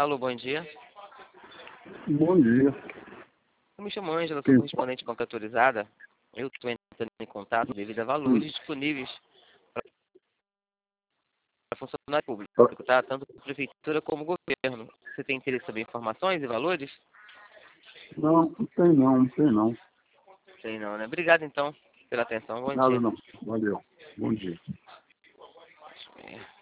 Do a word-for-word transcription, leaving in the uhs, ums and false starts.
Alô, bom dia. Bom dia. Eu me chamo Ângela, sou Sim. correspondente banca autorizada. Eu estou entrando em contato devido a valores Hum. disponíveis para funcionário público, Tá. tá? Tanto prefeitura como governo. Você tem interesse em saber informações e valores? Não, não tem não, não tem não. Sei não, né? Obrigado, então, pela atenção. Bom Nada dia. não. Valeu. Bom dia. É.